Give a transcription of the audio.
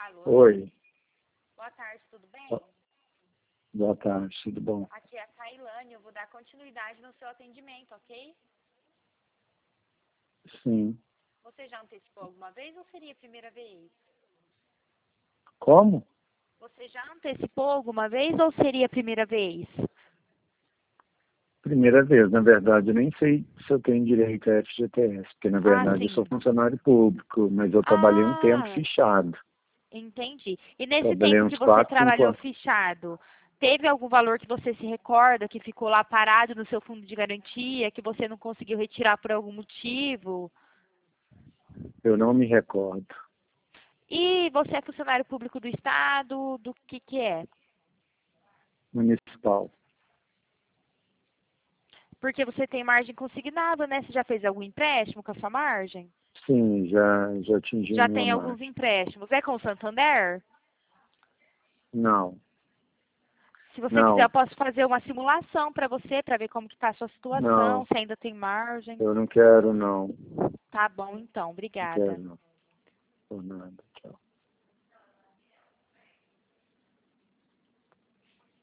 Alô? Oi, Boa tarde, tudo bem? boa tarde, tudo bom? Aqui é a Tailane, eu vou dar continuidade no seu atendimento, ok? Sim. Você já antecipou alguma vez ou seria a primeira vez? Como? Você já antecipou alguma vez ou seria a primeira vez? Primeira vez, na verdade, eu nem sei se eu tenho direito a FGTS, porque na Ah, verdade eu sou sim. funcionário público, mas eu trabalhei um tempo Ah, fichado. entendi. E nesse Trabalhei tempo que uns você 4, 5 trabalhou anos. fichado, teve algum valor que você se recorda que ficou lá parado no seu fundo de garantia, que você não conseguiu retirar por algum motivo? Eu não me recordo. E você é funcionário público do Estado, do que é? Municipal. Porque você tem margem consignada, né? Você já fez algum empréstimo com a sua margem? Sim, já atingi Já minha tem alguns margem. empréstimos. É com o Santander? Não, Se você quiser, eu não, posso fazer uma simulação para você, para ver como que está a sua situação, não, se ainda tem margem. eu não quero não, Tá bom, então. não Obrigada. quero não, por nada.